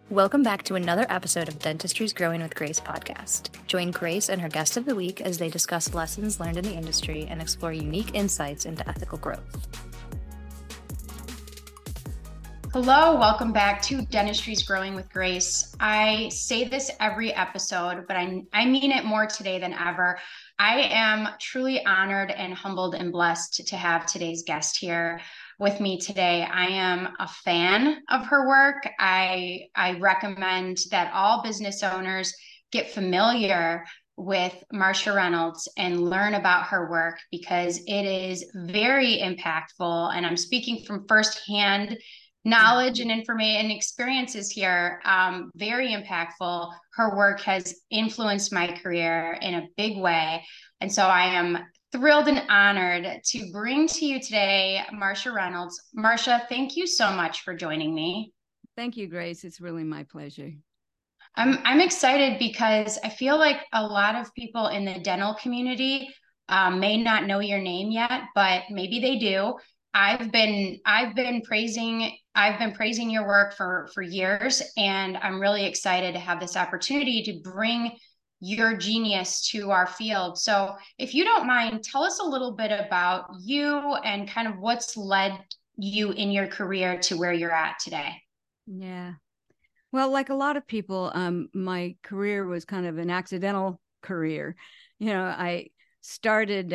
Welcome back to another episode of Dentistry's Growing with Grace podcast. Join Grace and her guest of the week as they discuss lessons learned in the industry and explore unique insights into ethical growth. Hello, welcome back to Dentistry's Growing with Grace. I say this every episode, but I mean it more today than ever. I am truly honored and humbled and blessed to have today's guest here with me today. I am a fan of her work. I recommend that all business owners get familiar with Marsha Reynolds and learn about her work because it is very impactful. And I'm speaking from firsthand knowledge and information and experiences here. Very impactful. Her work has influenced my career in a big way. And so I am thrilled and honored to bring to you today, Marsha Reynolds. Marsha, thank you so much for joining me. Thank you, Grace. It's really my pleasure. I'm excited because I feel like a lot of people in the dental community may not know your name yet, but maybe they do. I've been praising your work for years, and I'm really excited to have this opportunity to bring your genius to our field. So if you don't mind, tell us a little bit about you and kind of what's led you in your career to where you're at today. Yeah. Well, like a lot of people, my career was kind of an accidental career. I started,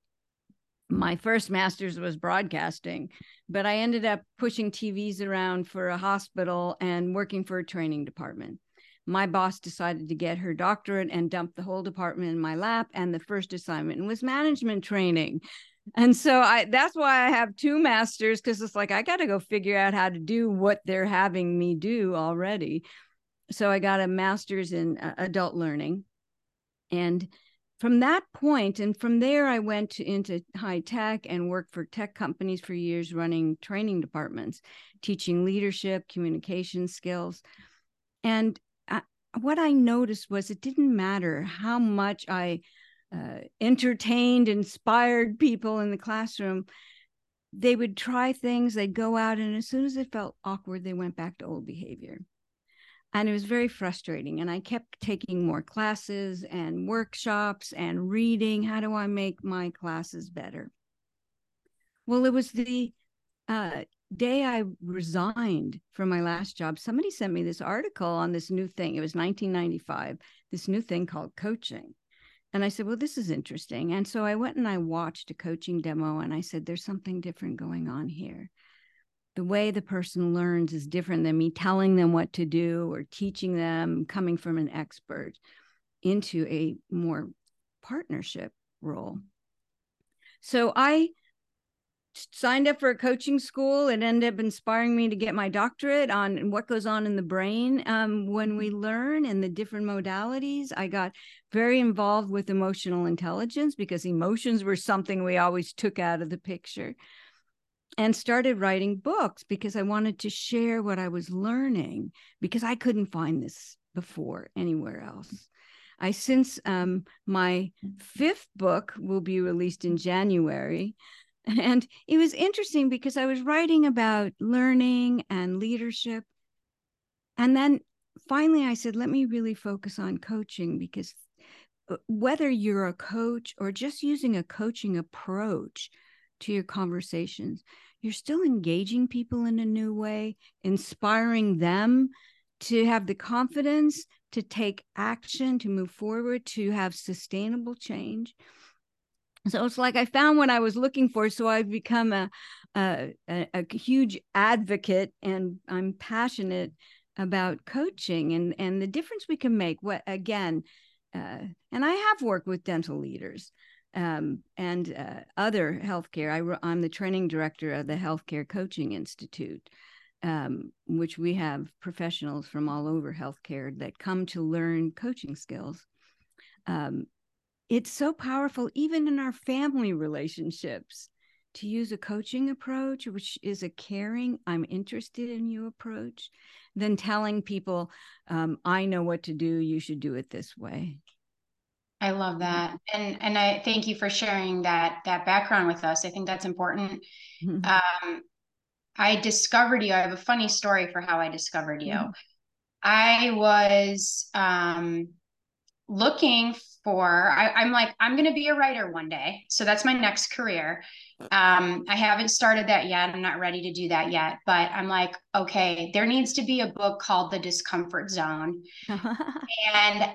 my first master's was broadcasting, but I ended up pushing TVs around for a hospital and working for a training department. My boss decided to get her doctorate and dump the whole department in my lap. And the first assignment was management training. And so that's why I have two masters, because it's like, I got to go figure out how to do what they're having me do already. So I got a master's in adult learning. And from that point, and from there, I went into high tech and worked for tech companies for years, running training departments, teaching leadership, communication skills. And what I noticed was it didn't matter how much I entertained, inspired people in the classroom. They would try things, they'd go out, and as soon as it felt awkward, they went back to old behavior. And it was very frustrating. And I kept taking more classes and workshops and reading. How do I make my classes better? Well, it was the day I resigned from my last job. Somebody sent me this article on this new thing. It was 1995, this new thing called coaching. And I said, well, this is interesting. And so I went and I watched a coaching demo and I said, there's something different going on here. The way the person learns is different than me telling them what to do or teaching them, coming from an expert into a more partnership role. So I signed up for a coaching school. It ended up inspiring me to get my doctorate on what goes on in the brain when we learn and the different modalities. I got very involved with emotional intelligence because emotions were something we always took out of the picture, and started writing books because I wanted to share what I was learning because I couldn't find this before anywhere else. Since my fifth book will be released in January. And it was interesting because I was writing about learning and leadership. And then finally I said, let me really focus on coaching, because whether you're a coach or just using a coaching approach to your conversations, you're still engaging people in a new way, inspiring them to have the confidence to take action, to move forward, to have sustainable change. So it's like I found what I was looking for. So I've become a huge advocate, and I'm passionate about coaching and the difference we can make. And I have worked with dental leaders and other healthcare. I'm the training director of the Healthcare Coaching Institute, which we have professionals from all over healthcare that come to learn coaching skills. It's so powerful, even in our family relationships, to use a coaching approach, which is a caring, I'm interested in you approach, than telling people, I know what to do, you should do it this way. I love that. And I thank you for sharing that background with us. I think that's important. I discovered you. I have a funny story for how I discovered you. I was looking for, I'm like, I'm going to be a writer one day. So that's my next career. I haven't started that yet. I'm not ready to do that yet, but I'm like, okay, there needs to be a book called The Discomfort Zone. And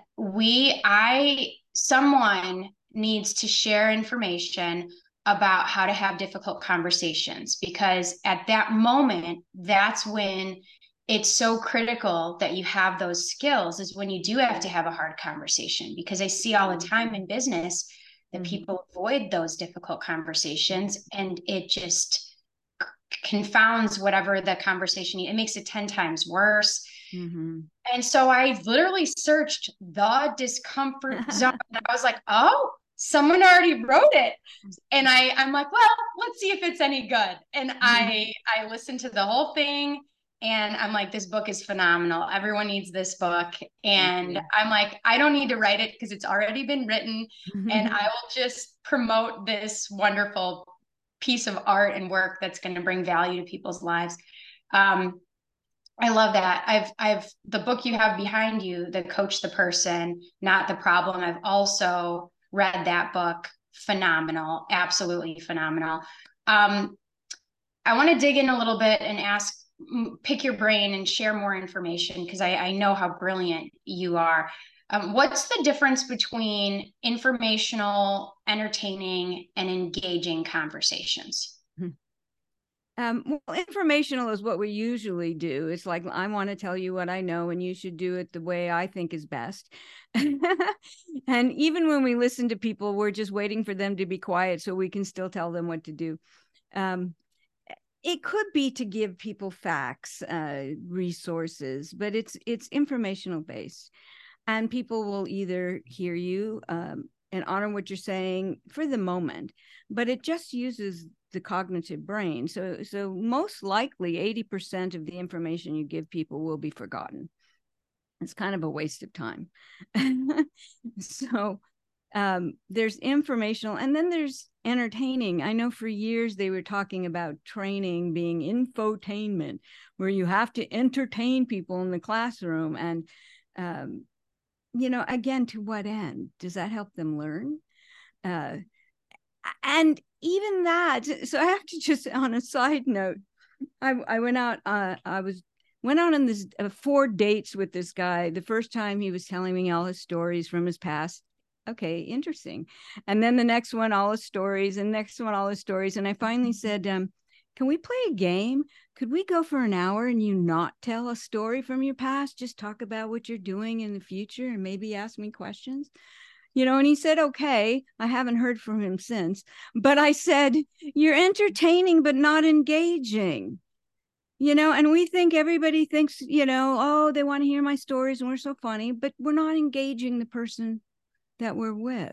someone needs to share information about how to have difficult conversations, because at that moment, that's when it's so critical that you have those skills, is when you do have to have a hard conversation. Because I see all the time in business that people avoid those difficult conversations, and it just confounds whatever the conversation, it makes it 10 times worse. And so I literally searched The Discomfort Zone. And I was like, oh, someone already wrote it. And I'm like, well, let's see if it's any good. And I listened to the whole thing, and I'm like, this book is phenomenal. Everyone needs this book. And I'm like, I don't need to write it because it's already been written. And I will just promote this wonderful piece of art and work that's going to bring value to people's lives. I love that. I've the book you have behind you, The Coach the Person, Not the Problem. I've also read that book. Phenomenal. Absolutely phenomenal. I want to dig in a little bit and pick your brain and share more information, because I know how brilliant you are. What's the difference between informational, entertaining, and engaging conversations? Well, informational is what we usually do. It's like, I want to tell you what I know, and you should do it the way I think is best. And even when we listen to people, we're just waiting for them to be quiet so we can still tell them what to do. It could be to give people facts, resources, but it's informational based. And people will either hear you and honor what you're saying for the moment, but it just uses the cognitive brain. So most likely 80% of the information you give people will be forgotten. It's kind of a waste of time. So there's informational, and then there's entertaining. I know for years they were talking about training being infotainment, where you have to entertain people in the classroom. And again, to what end? Does that help them learn? And even that, so I have to just, on a side note, I went out, went out on this 4 dates with this guy. The first time he was telling me all his stories from his past. Okay, interesting. And then the next one, all his stories, and next one, all his stories. And I finally said, can we play a game? Could we go for an hour and you not tell a story from your past? Just talk about what you're doing in the future and maybe ask me questions. And he said, okay. I haven't heard from him since. But I said, you're entertaining, but not engaging. And we think, everybody thinks, oh, they want to hear my stories and we're so funny, but we're not engaging the person that we're with.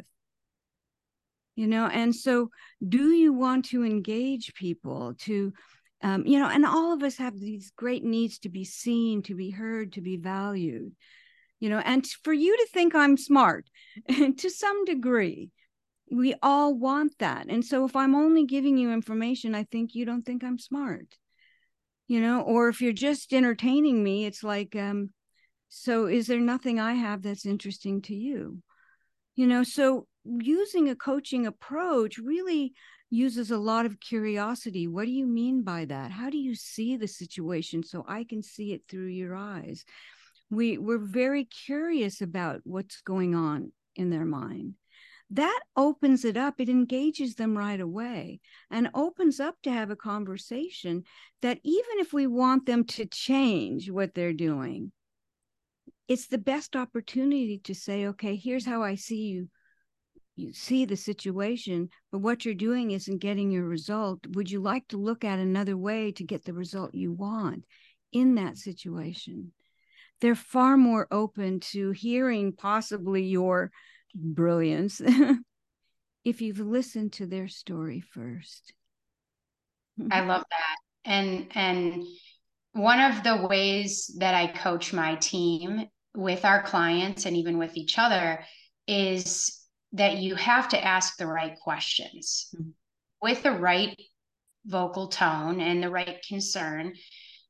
And so do you want to engage people to, and all of us have these great needs to be seen, to be heard, to be valued. And for you to think I'm smart, to some degree, we all want that. And so if I'm only giving you information, I think you don't think I'm smart, or if you're just entertaining me, it's like, so is there nothing I have that's interesting to you? So using a coaching approach really uses a lot of curiosity. What do you mean by that? How do you see the situation so I can see it through your eyes? We're very curious about what's going on in their mind. That opens it up. It engages them right away and opens up to have a conversation that even if we want them to change what they're doing, it's the best opportunity to say, okay, here's how I see you. You see the situation, but what you're doing isn't getting your result. Would you like to look at another way to get the result you want in that situation? They're far more open to hearing possibly your brilliance if you've listened to their story first. I love that. And one of the ways that I coach my team with our clients and even with each other is that you have to ask the right questions with the right vocal tone and the right concern.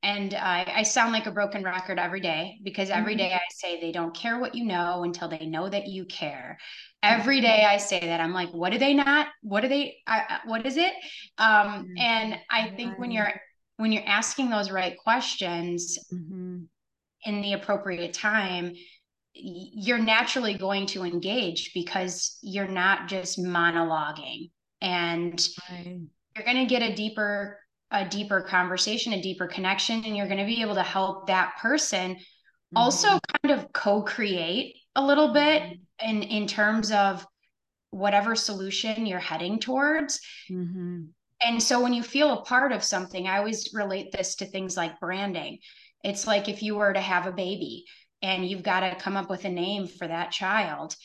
And I sound like a broken record every day, because every day I say they don't care what you know until they know that you care. Every day I say that. I'm like, what do they not? What do they? What is it? And I think when you're asking those right questions in the appropriate time, you're naturally going to engage, because you're not just monologuing, and you're going to get a deeper conversation, a deeper connection, and you're going to be able to help that person also kind of co-create a little bit in terms of whatever solution you're heading towards. And so when you feel a part of something, I always relate this to things like branding. It's like if you were to have a baby and you've got to come up with a name for that child.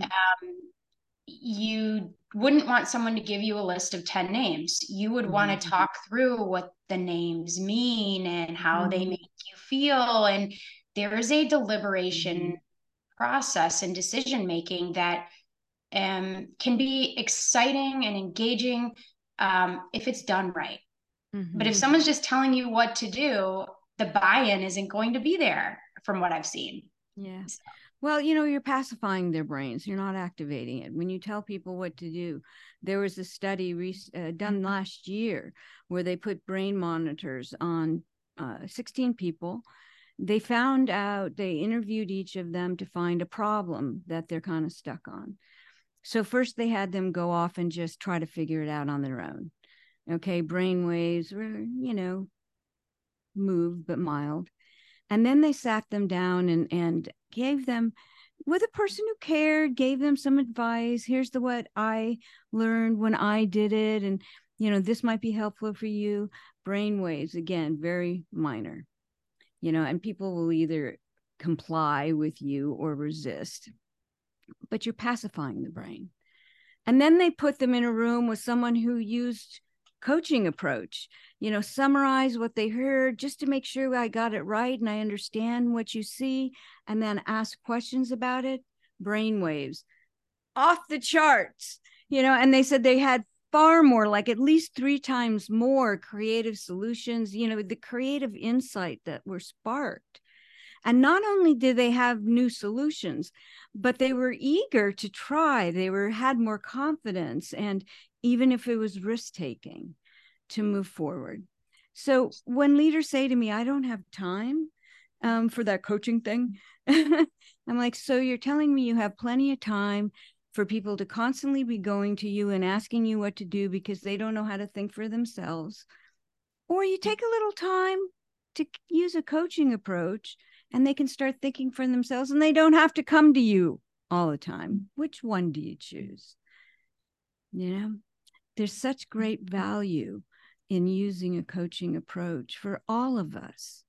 You wouldn't want someone to give you a list of 10 names. You would want to talk through what the names mean and how they make you feel. And there is a deliberation process and decision making that can be exciting and engaging if it's done right. But if someone's just telling you what to do, the buy-in isn't going to be there, from what I've seen. Yeah. So. Well, you're pacifying their brains. You're not activating it. When you tell people what to do, there was a study done last year where they put brain monitors on 16 people. They found out, they interviewed each of them to find a problem that they're kind of stuck on. So first they had them go off and just try to figure it out on their own. Okay, brain waves were, moved but mild. And then they sat them down and gave them, with a person who cared, gave them some advice. Here's what I learned when I did it. And, this might be helpful for you. Brain waves, again, very minor, and people will either comply with you or resist, but you're pacifying the brain. And then they put them in a room with someone who used coaching approach, summarize what they heard just to make sure I got it right and I understand what you see, and then ask questions about it. Brainwaves off the charts, and they said they had far more, like at least 3 times more creative solutions, the creative insight that were sparked. And not only did they have new solutions, but they were eager to try. They had more confidence, and even if it was risk-taking, to move forward. So when leaders say to me, I don't have time for that coaching thing, I'm like, so you're telling me you have plenty of time for people to constantly be going to you and asking you what to do because they don't know how to think for themselves? Or you take a little time to use a coaching approach and they can start thinking for themselves and they don't have to come to you all the time. Which one do you choose? There's such great value in using a coaching approach for all of us.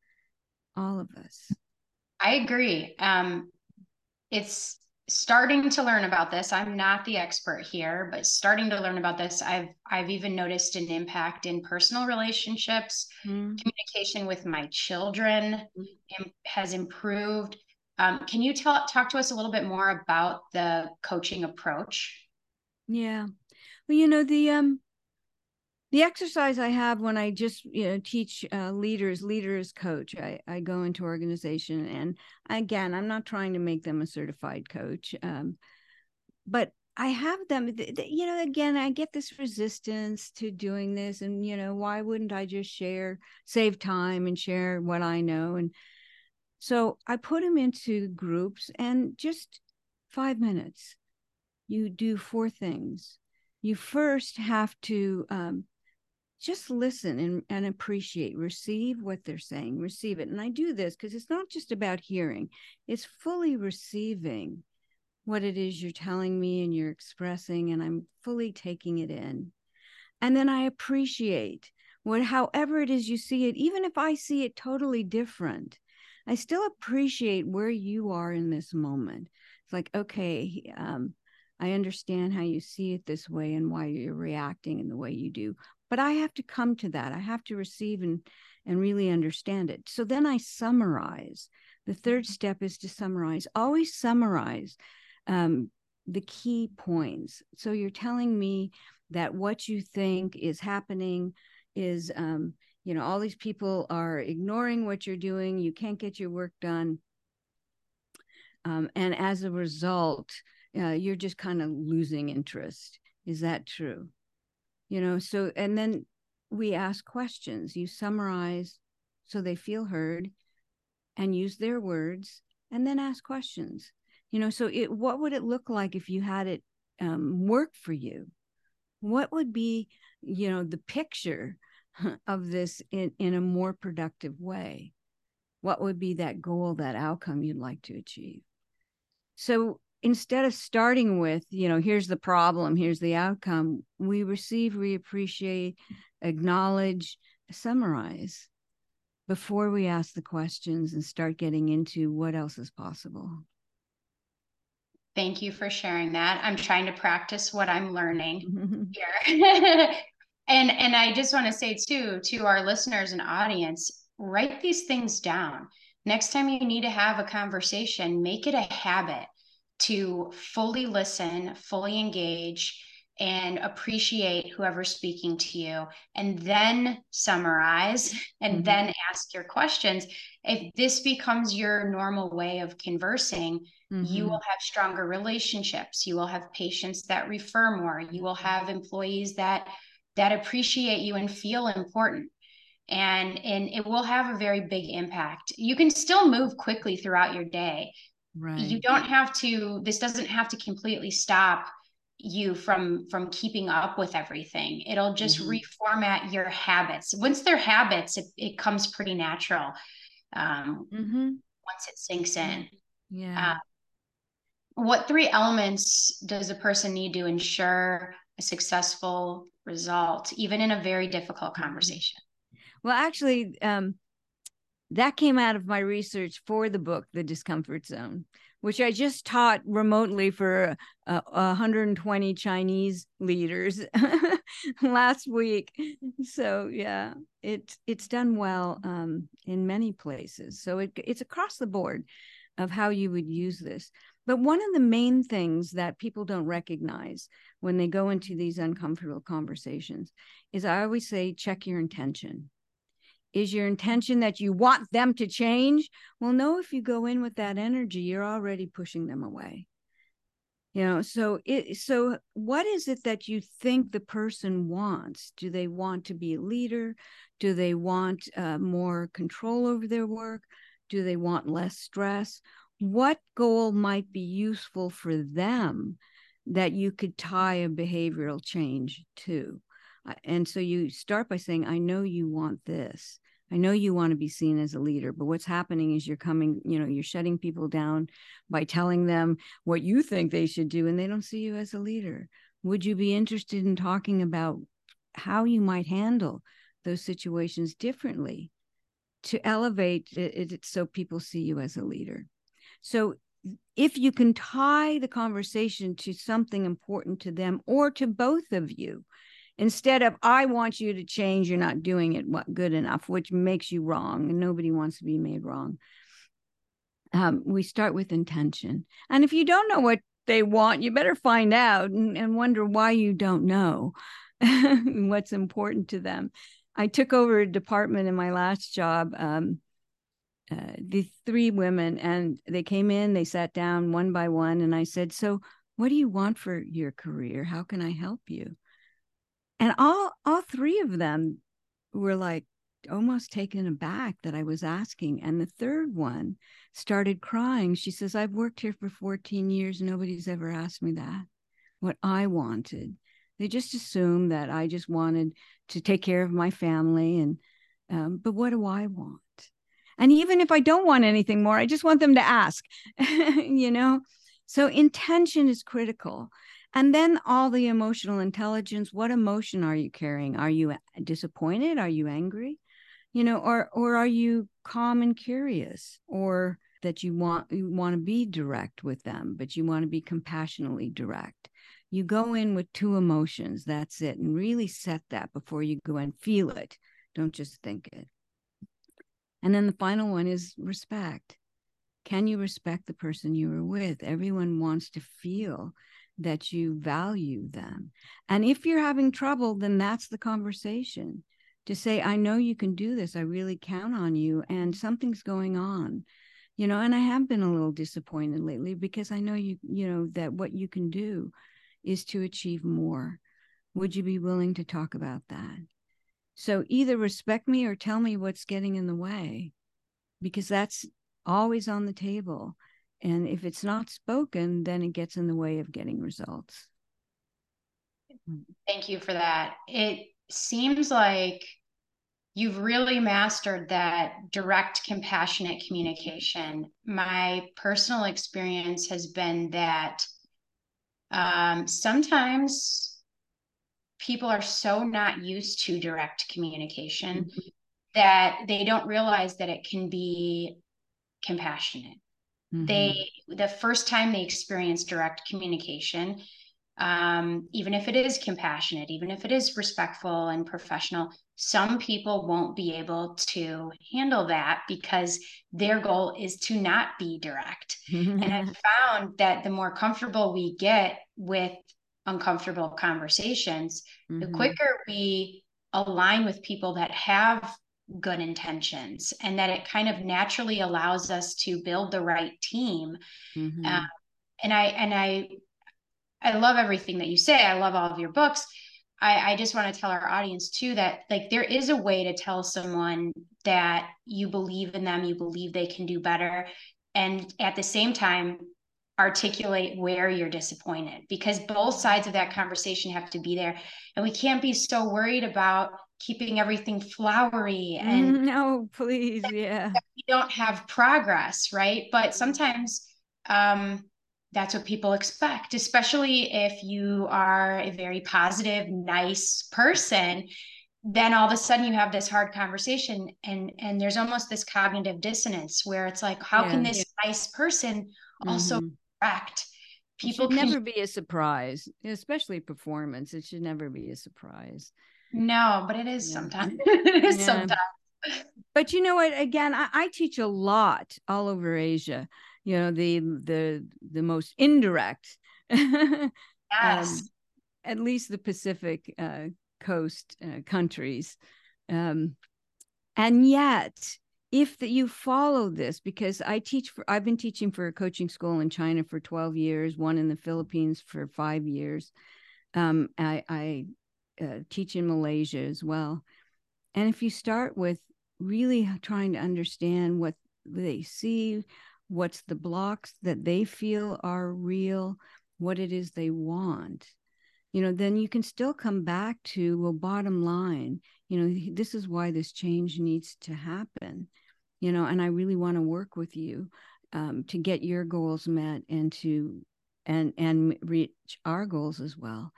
I agree. It's starting to learn about this. I'm not the expert here, but starting to learn about this. I've even noticed an impact in personal relationships. Communication with my children has improved. Can you talk to us a little bit more about the coaching approach? Yeah. Well, the exercise I have when I just teach leaders coach, I go into organization, and again, I'm not trying to make them a certified coach, but I have them, again, I get this resistance to doing this, and why wouldn't I just save time and share what I know? And so I put them into groups, and just 5 minutes, you do 4 things. You first have to just listen and appreciate, receive what they're saying, receive it. And I do this because it's not just about hearing, it's fully receiving what it is you're telling me and you're expressing, and I'm fully taking it in. And then I appreciate however it is you see it, even if I see it totally different, I still appreciate where you are in this moment. It's like, okay, I understand how you see it this way and why you're reacting in the way you do. But I have to come to that. I have to receive and really understand it. So then I summarize. The third step is to summarize. Always summarize the key points. So you're telling me that what you think is happening is all these people are ignoring what you're doing. You can't get your work done. And as a result, you're just kind of losing interest. Is that true? So, and then we ask questions. You summarize so they feel heard and use their words, and then ask questions. So what would it look like if you had it work for you? What would be, the picture of this in a more productive way? What would be that goal, that outcome you'd like to achieve? So instead of starting with, here's the problem, here's the outcome, we receive, we appreciate, acknowledge, summarize before we ask the questions and start getting into what else is possible. Thank you for sharing that. I'm trying to practice what I'm learning here. And I just want to say too, to our listeners and audience, write these things down. Next time you need to have a conversation, make it a habit to fully listen, fully engage, and appreciate whoever's speaking to you, and then summarize and then ask your questions. If this becomes your normal way of conversing, you will have stronger relationships. You will have patients that refer more. You will have employees that appreciate you and feel important. And it will have a very big impact. You can still move quickly throughout your day. Right. You don't have to, this doesn't have to completely stop you from keeping up with everything. It'll just reformat your habits. Once they're habits, it comes pretty natural. Once it sinks in. Yeah. What 3 elements does a person need to ensure a successful result, even in a very difficult conversation? Well, actually, that came out of my research for the book, The Discomfort Zone, which I just taught remotely for 120 Chinese leaders last week. So yeah, it's done well in many places. So it's across the board of how you would use this. But one of the main things that people don't recognize when they go into these uncomfortable conversations is, I always say, check your intention. Is your intention that you want them to change? Well, no, if you go in with that energy, you're already pushing them away. So what is it that you think the person wants? Do they want to be a leader? Do they want more control over their work? Do they want less stress? What goal might be useful for them that you could tie a behavioral change to? And so you start by saying, I know you want this. I know you want to be seen as a leader, but what's happening is you're shutting people down by telling them what you think they should do, and they don't see you as a leader. Would you be interested in talking about how you might handle those situations differently to elevate it so people see you as a leader? So if you can tie the conversation to something important to them or to both of you, instead of, I want you to change, you're not doing it good enough, which makes you wrong, and nobody wants to be made wrong. We start with intention. And if you don't know what they want, you better find out and wonder why you don't know what's important to them. I took over a department in my last job, the 3 women, and they came in, they sat down one by one, and I said, so what do you want for your career? How can I help you? And all 3 of them were like almost taken aback that I was asking. And the third one started crying. She says, I've worked here for 14 years. Nobody's ever asked me that, what I wanted. They just assumed that I just wanted to take care of my family. And but what do I want? And even if I don't want anything more, I just want them to ask, So intention is critical. And then all the emotional intelligence. What emotion are you carrying? Are you disappointed? Are you angry? Or are you calm and curious? Or that you want to be direct with them, but you want to be compassionately direct. You go in with 2 emotions. That's it. And really set that before you go and feel it. Don't just think it. And then the final one is respect. Can you respect the person you are with? Everyone wants to feel that you value them. And if you're having trouble, then that's the conversation. to say, I know you can do this. I really count on you, and something's going on, and I have been a little disappointed lately because I know that what you can do is to achieve more. Would you be willing to talk about that? So either respect me or tell me what's getting in the way, because that's always on the table. And if it's not spoken, then it gets in the way of getting results. Thank you for that. It seems like you've really mastered that direct, compassionate communication. My personal experience has been that sometimes people are so not used to direct communication that they don't realize that it can be compassionate. The first time they experience direct communication, even if it is compassionate, even if it is respectful and professional, some people won't be able to handle that because their goal is to not be direct. And I've found that the more comfortable we get with uncomfortable conversations, the quicker we align with people that have good intentions, and that it kind of naturally allows us to build the right team. And I love everything that you say. I love all of your books. I just want to tell our audience too that like there is a way to tell someone that you believe in them, you believe they can do better, and at the same time articulate where you're disappointed, because both sides of that conversation have to be there. And we can't be so worried about keeping everything flowery and no, please, yeah, we don't have progress, right? But sometimes that's what people expect, especially if you are a very positive, nice person. Then all of a sudden you have this hard conversation, and there's almost this cognitive dissonance where it's like, how can this nice person also correct? People should never be a surprise, especially performance. It should never be a surprise. No, but it is sometimes. It is sometimes. But you know what? Again, I teach a lot all over Asia. The most indirect, yes, at least the Pacific coast countries, and yet if you follow this, because I've been teaching for a coaching school in China for 12 years, one in the Philippines for 5 years. I teach in Malaysia as well. And if you start with really trying to understand what they see, what's the blocks that they feel are real, what it is they want, then you can still come back to, well, bottom line, this is why this change needs to happen, and I really want to work with you to get your goals met and to and reach our goals as well.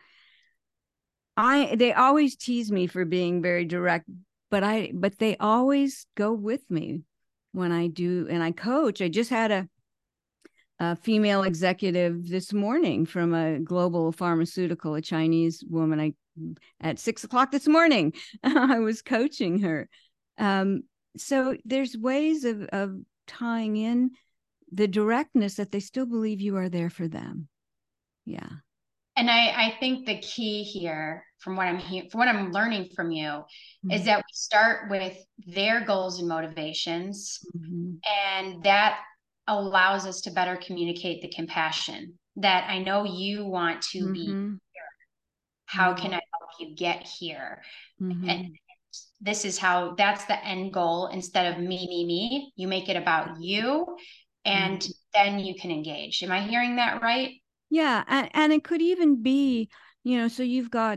They always tease me for being very direct, but they always go with me when I do, and I coach. I just had a female executive this morning from a global pharmaceutical, a Chinese woman. At 6:00 this morning, I was coaching her. So there's ways of tying in the directness that they still believe you are there for them. Yeah. And I think the key here, from what I'm learning from you, is that we start with their goals and motivations, and that allows us to better communicate the compassion that I know you want to be here. How can I help you get here? And this is how, that's the end goal. Instead of me, you make it about you, and then you can engage. Am I hearing that right? Yeah. And it could even be, so you've got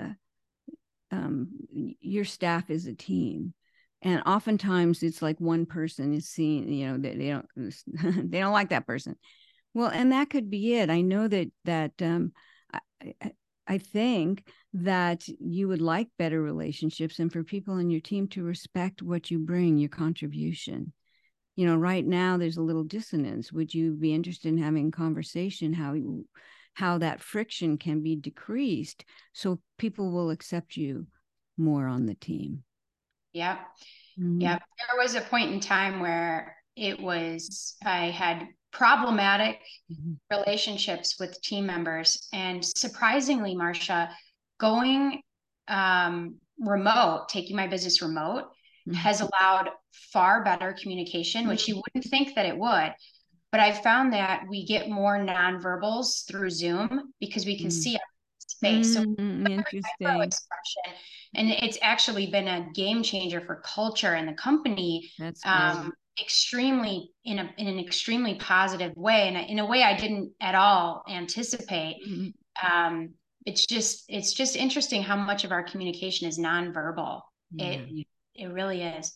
your staff is a team. And oftentimes it's like one person is seen, they don't like that person. Well, and that could be it. I know that I think that you would like better relationships and for people in your team to respect what you bring, your contribution. Right now there's a little dissonance. Would you be interested in having a conversation how that friction can be decreased so people will accept you more on the team? Yep. Yep. There was a point in time where I had problematic relationships with team members. And surprisingly, Marsha, going taking my business remote has allowed far better communication, which you wouldn't think that it would. But I found that we get more nonverbals through Zoom because we can see our face. So interesting. Expression, and it's actually been a game changer for culture and the company. That's great. Extremely in an extremely positive way, and in a way I didn't at all anticipate. It's just interesting how much of our communication is nonverbal. Yeah. It really is.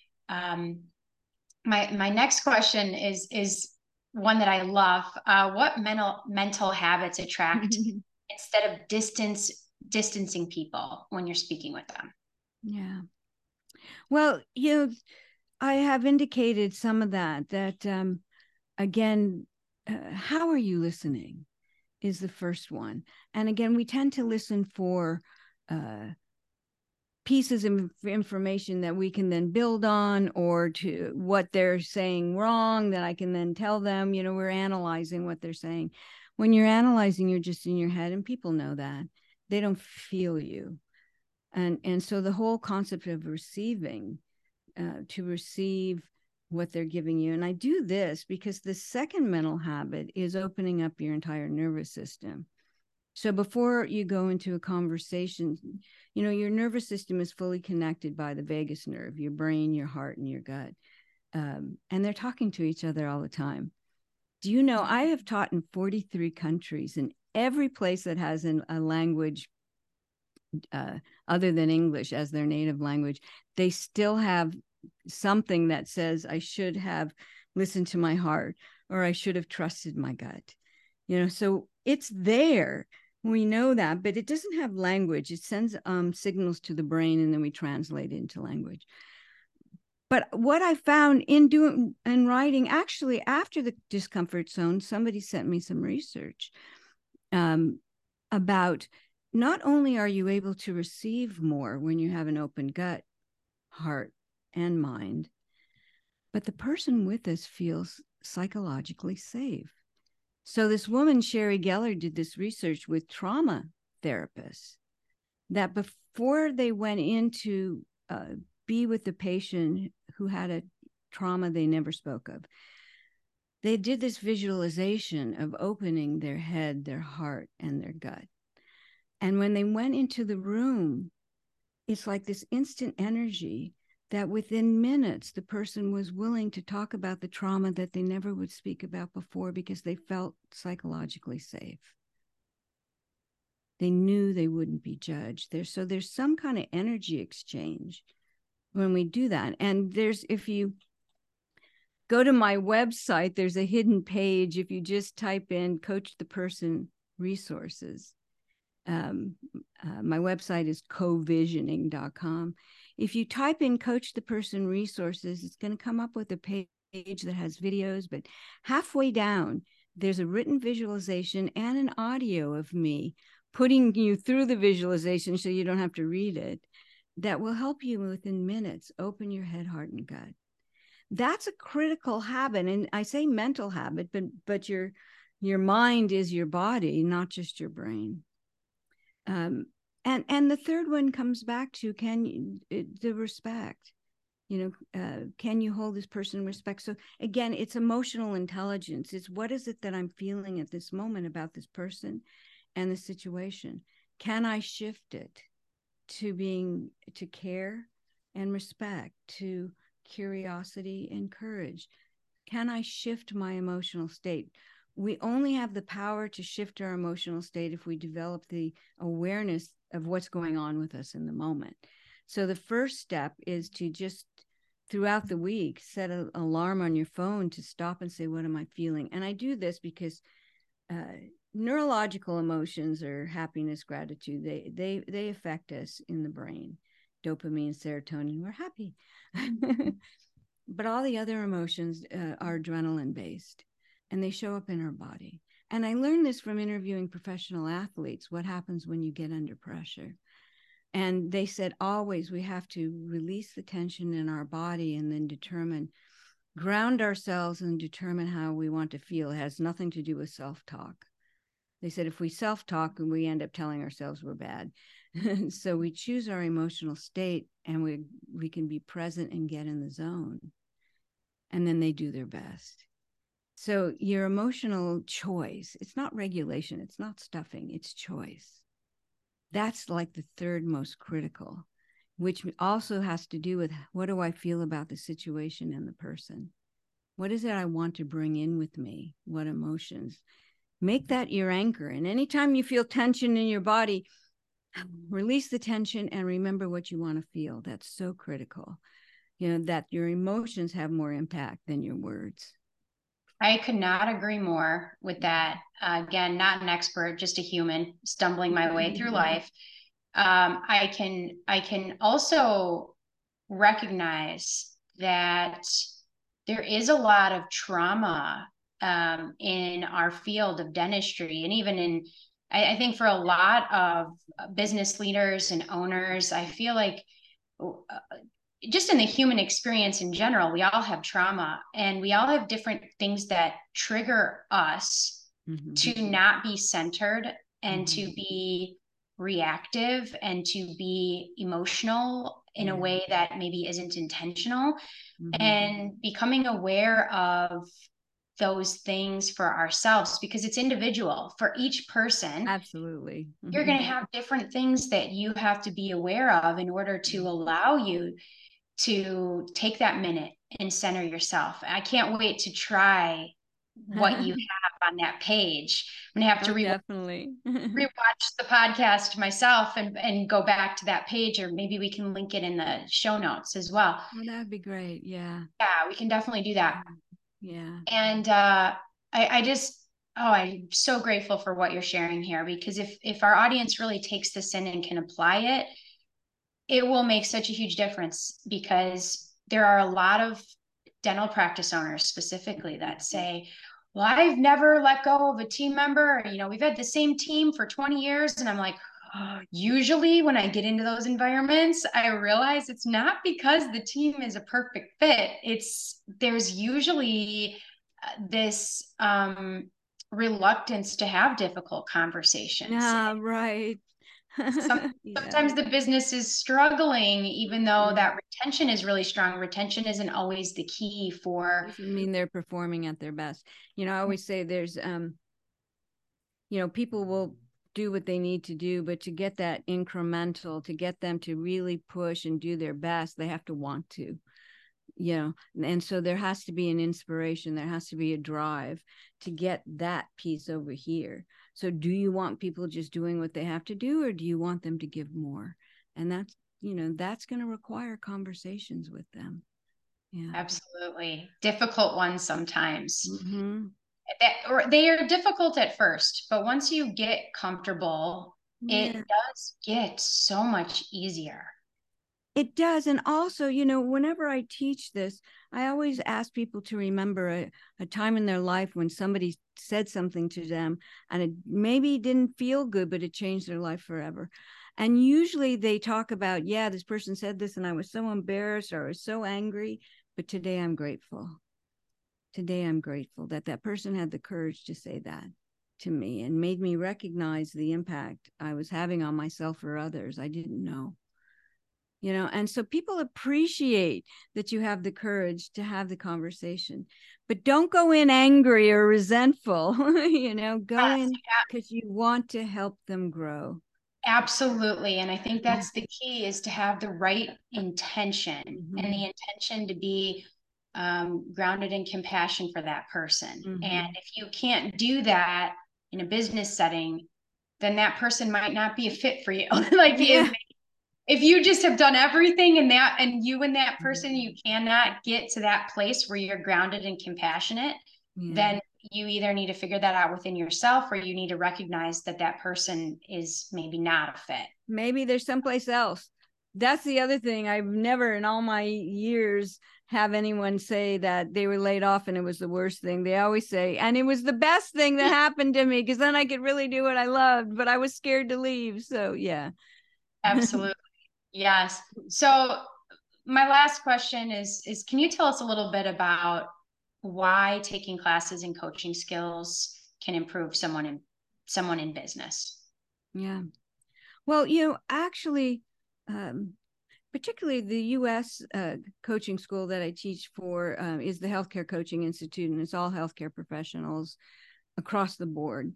My next question is one that I love. What mental habits attract instead of distancing people when you're speaking with them? Yeah. Well, I have indicated some of that again, how are you listening is the first one. And again, we tend to listen for pieces of information that we can then build on, or to what they're saying wrong that I can then tell them. We're analyzing what they're saying. When you're analyzing, you're just in your head, and people know that. They don't feel you. And so the whole concept of receiving, to receive what they're giving you. And I do this because the second mental habit is opening up your entire nervous system. So before you go into a conversation, your nervous system is fully connected by the vagus nerve, your brain, your heart, and your gut. And they're talking to each other all the time. Do you know, I have taught in 43 countries, and every place that has a language other than English as their native language, they still have something that says, I should have listened to my heart, or I should have trusted my gut. So it's there. We know that, but it doesn't have language. It sends signals to the brain, and then we translate it into language. But what I found in writing, actually after the discomfort zone, somebody sent me some research about not only are you able to receive more when you have an open gut, heart, and mind, but the person with us feels psychologically safe. So this woman, Sherry Geller, did this research with trauma therapists that before they went in to be with the patient who had a trauma they never spoke of, they did this visualization of opening their head, their heart, and their gut. And when they went into the room, it's like this instant energy that within minutes, the person was willing to talk about the trauma that they never would speak about before because they felt psychologically safe. They knew they wouldn't be judged. So there's some kind of energy exchange when we do that. And if you go to my website, there's a hidden page. If you just type in Coach the Person resources, my website is covisioning.com. If you type in Coach the Person resources, it's going to come up with a page that has videos, but halfway down, there's a written visualization and an audio of me putting you through the visualization so you don't have to read it, that will help you within minutes open your head, heart, and gut. That's a critical habit. And I say mental habit, but your mind is your body, not just your brain. And the third one comes back to the respect. Can you hold this person in respect? So again, it's emotional intelligence. It's what is it that I'm feeling at this moment about this person and the situation? Can I shift it to care and respect, to curiosity and courage? Can I shift my emotional state? We only have the power to shift our emotional state if we develop the awareness of what's going on with us in the moment. So the first step is to just throughout the week, set an alarm on your phone to stop and say, what am I feeling? And I do this because neurological emotions are happiness, gratitude. They affect us in the brain. Dopamine, serotonin, we're happy. But all the other emotions are adrenaline based, and they show up in our body. And I learned this from interviewing professional athletes, what happens when you get under pressure. And they said, always we have to release the tension in our body and then ground ourselves and determine how we want to feel. It has nothing to do with self-talk. They said, if we self-talk, and we end up telling ourselves we're bad. So we choose our emotional state, and we can be present and get in the zone. And then they do their best. So your emotional choice, it's not regulation, it's not stuffing, it's choice. That's like the third most critical, which also has to do with, what do I feel about the situation and the person? What is it I want to bring in with me? What emotions? Make that your anchor. And anytime you feel tension in your body, release the tension and remember what you want to feel. That's so critical. That your emotions have more impact than your words. I could not agree more with that. Again, not an expert, just a human stumbling my way through life. I can also recognize that there is a lot of trauma in our field of dentistry, and even I think for a lot of business leaders and owners, I feel like just in the human experience in general, we all have trauma, and we all have different things that trigger us to not be centered and to be reactive and to be emotional in a way that maybe isn't intentional. And becoming aware of those things for ourselves, because it's individual for each person. Absolutely. You're going to have different things that you have to be aware of in order to allow you to take that minute and center yourself. I can't wait to try what you have on that page. I'm gonna have to definitely rewatch the podcast myself and go back to that page, or maybe we can link it in the show notes as well. Oh, that'd be great. Yeah. Yeah, we can definitely do that. Yeah. And I'm so grateful for what you're sharing here, because if our audience really takes this in and can apply it, it will make such a huge difference, because there are a lot of dental practice owners specifically that say, well, I've never let go of a team member. We've had the same team for 20 years. And I'm like, usually when I get into those environments, I realize it's not because the team is a perfect fit. There's usually this reluctance to have difficult conversations. Yeah, right. Sometimes the business is struggling, even though that retention is really strong. Retention isn't always the key for. Doesn't mean they're performing at their best. I always say there's, people will do what they need to do, but to get that incremental, to get them to really push and do their best, they have to want to. And so there has to be an inspiration, there has to be a drive to get that piece over here. So do you want people just doing what they have to do, or do you want them to give more? And that's going to require conversations with them. Yeah, absolutely. Difficult ones sometimes. Or they are difficult at first, but once you get comfortable, it does get so much easier. It does. And also, whenever I teach this, I always ask people to remember a time in their life when somebody said something to them and it maybe didn't feel good, but it changed their life forever. And usually they talk about, yeah, this person said this and I was so embarrassed or I was so angry, but today I'm grateful. Today I'm grateful that that person had the courage to say that to me and made me recognize the impact I was having on myself or others. I didn't know. And so people appreciate that you have the courage to have the conversation, but don't go in angry or resentful. Go in because you want to help them grow. Absolutely. And I think that's the key, is to have the right intention, and the intention to be grounded in compassion for that person. And if you can't do that in a business setting, then that person might not be a fit for you. If you just have done everything and you and that person, you cannot get to that place where you're grounded and compassionate, then you either need to figure that out within yourself, or you need to recognize that that person is maybe not a fit. Maybe there's someplace else. That's the other thing. I've never in all my years have anyone say that they were laid off and it was the worst thing. They always say, and it was the best thing that happened to me, because then I could really do what I loved, but I was scared to leave. So yeah. Absolutely. Yes. So my last question is can you tell us a little bit about why taking classes in coaching skills can improve someone in business? Yeah. Well, actually, particularly the U.S. Coaching school that I teach for is the Healthcare Coaching Institute, and it's all healthcare professionals across the board.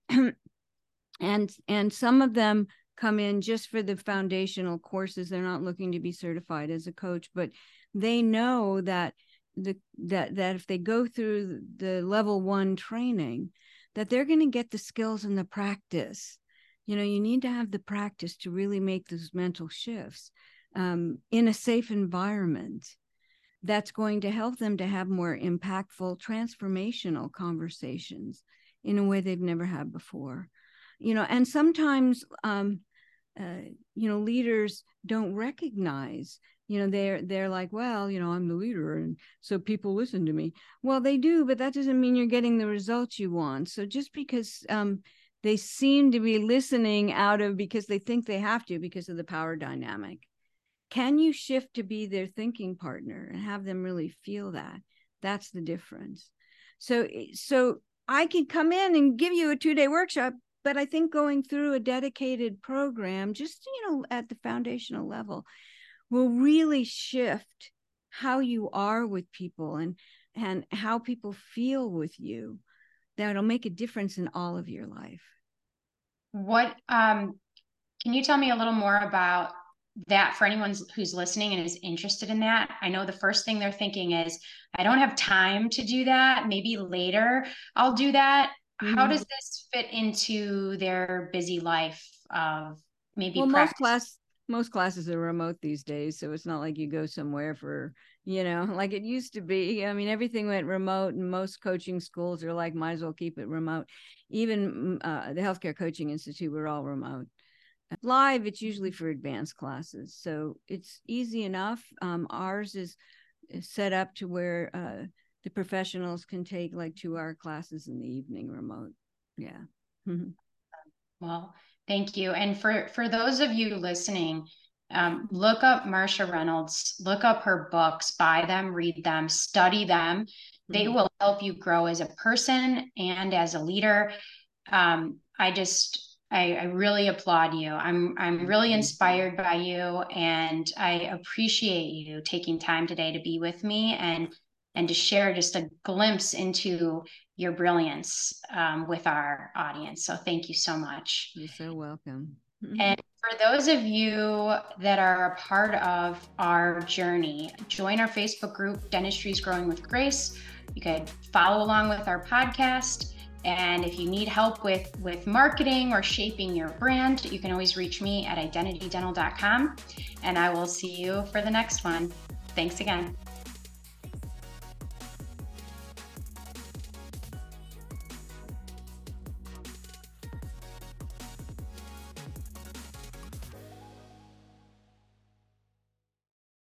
and some of them come in just for the foundational courses. They're not looking to be certified as a coach, but they know that that if they go through the level 1 training, that they're going to get the skills and the practice. You need to have the practice to really make those mental shifts in a safe environment. That's going to help them to have more impactful, transformational conversations in a way they've never had before. And sometimes, leaders don't recognize, they're like, well, I'm the leader, and so people listen to me. Well, they do, but that doesn't mean you're getting the results you want. So just because they seem to be listening because they think they have to, because of the power dynamic, can you shift to be their thinking partner and have them really feel that? That's the difference. So I could come in and give you a 2-day workshop, but I think going through a dedicated program, just, at the foundational level, will really shift how you are with people and how people feel with you. That'll make a difference in all of your life. What, can you tell me a little more about that for anyone who's listening and is interested in that? I know the first thing they're thinking is, I don't have time to do that. Maybe later I'll do that. Mm-hmm. How does this fit into their busy life of maybe practice? Most classes are remote these days, so it's not like you go somewhere for, like it used to be. I mean, everything went remote, and most coaching schools are like, might as well keep it remote. Even the Healthcare Coaching Institute, we're all remote. Live, it's usually for advanced classes, so it's easy enough. Ours is set up to where the professionals can take like 2-hour classes in the evening remote. Yeah. Well, thank you. And for those of you listening, look up Marsha Reynolds, look up her books, buy them, read them, study them. They will help you grow as a person and as a leader. I really applaud you. I'm really inspired by you, and I appreciate you taking time today to be with me and to share just a glimpse into your brilliance with our audience. So thank you so much. You're so welcome. And for those of you that are a part of our journey, join our Facebook group, Dentistry's Growing with Grace. You could follow along with our podcast. And if you need help with marketing or shaping your brand, you can always reach me at identitydental.com. And I will see you for the next one. Thanks again.